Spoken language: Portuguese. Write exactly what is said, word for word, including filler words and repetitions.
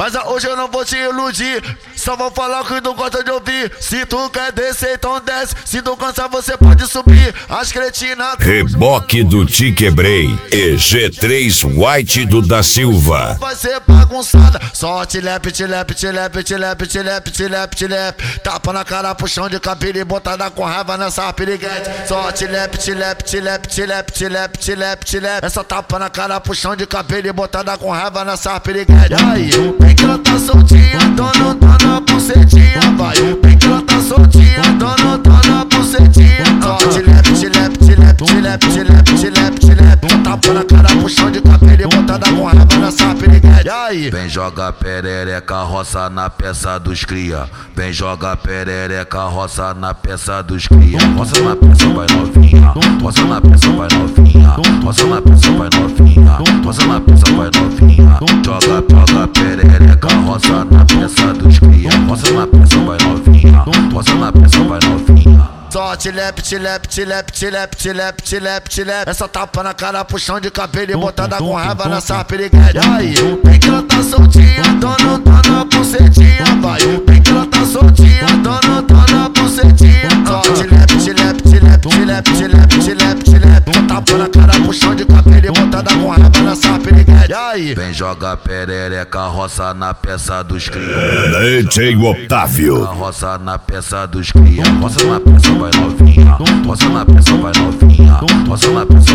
Mas hoje eu não vou te iludir, só vou falar o que tu gosta de ouvir. Se tu quer descer, então desce. Se tu cansar, você pode subir. As cretinas. Reboque do Te Quebrei e G três White do da Silva. Vai ser bagunçada. Só tilepe, tilepe, tilepe, tilepe, tilepe, tilepe, tilepe. Tapa na cara, puxão de cabelo e botada com raiva nessa piriguete. Só tilepe, tilepe, tilepe, tilepe, tilepe, tilepe, tilepe. Essa tapa na cara, puxão de cabelo e botada com raiva nessa piriguete. Aí, bem que ela tá soltinha, dona, dona, bucetinha. Vai, bem que ela tá soltinha, dona, dona, bucetinha. Só tilepe, tilepe, tilepe, tilepe, tilepe, tilepe, tilepe. Tapa na cara, puxão de cabelo e botada com raiva nessa piriguete. Aí, vem joga perereca, roça na peça dos cria. Vem joga perereca, roça na peça dos cria. Roça na peça, vai novinha. Roça na peça, vai novinha. Roça na peça, vai novinha. Roça na peça, vai novinha. Joga, joga perereca, roça na peça dos cria. Roça na peça, vai novinha. Roça na peça, vai novinha. só tilepe, tilepe, tilepe, tilepe, tilepe, tilepe, tilepe. Essa tapa na cara, puxão de cabelo e botada com raiva nessa piriguete. Aí, bem que ela tá soltinha, dona, dona, bucetinha. Vai, bem que ela tá soltinha, dona, dona, bucetinha. Só tilepe, tilepe, tilepe, tilepe, tilepe, tilepe, tilepe. Tapa na cara, puxão de cabelo e botada com raiva nessa piriguete. Aí, vem joga perereca, roça na peça dos cria. D J Otávio. Roça na peça dos cria. Roça na peça, vai novinha. Roça na peça, vai novinha. Roça na peça,